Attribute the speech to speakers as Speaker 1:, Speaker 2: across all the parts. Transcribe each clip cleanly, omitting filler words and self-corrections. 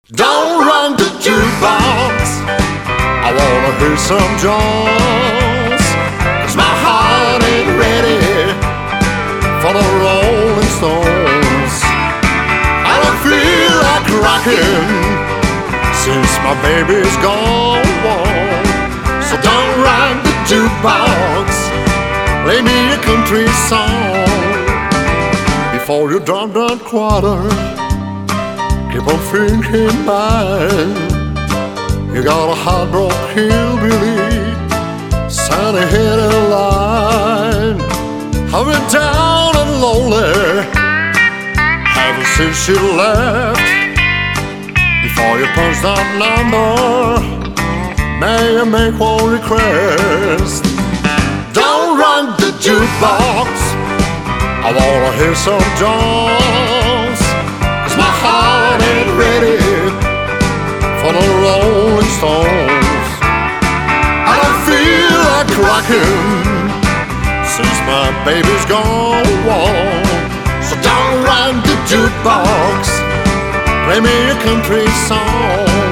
Speaker 1: Don't run the jukebox, I wanna hear some Jones. 'Cause my heart ain't ready for the Rolling Stones. I don't feel like rocking since my baby's gone. So don't run the jukebox, play me a country song. Before you drop that quarter, keep on thinking mine. You got a heartbroken hillbilly, sunny head and line. I've been down and lonely ever since you left. Before you punch that number, may I make one request? Don't run the jukebox, I wanna hear some Jones. 'Cause my heart ain't ready for the Rolling Stones. I don't feel like rocking since my baby's gone. So don't run the jukebox, play me a country song.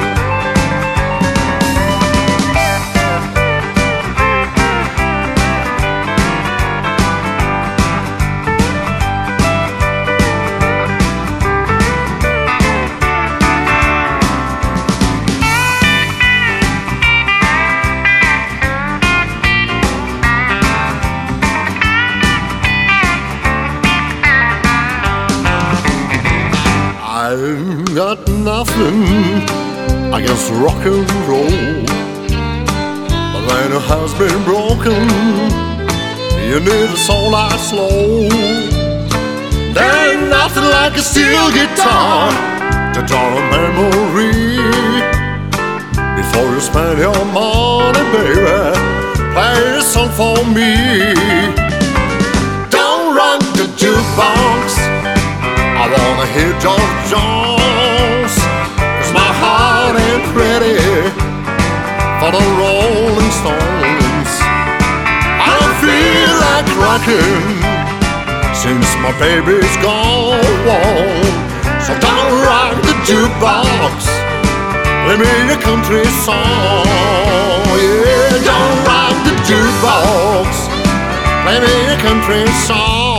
Speaker 1: I've got nothing against rock and roll, but when your heart's been broken, you need a soul that's slow. There's nothing like a steel guitar to draw a memory. Before you spend your money, baby, play a song for me. Don't run the jukebox, I wanna hear George Jones. 'Cause my heart ain't ready for the Rolling Stones. I don't feel like rocking since my baby's gone. So don't rock the jukebox, play me a country song. Yeah, don't rock the jukebox, play me a country song.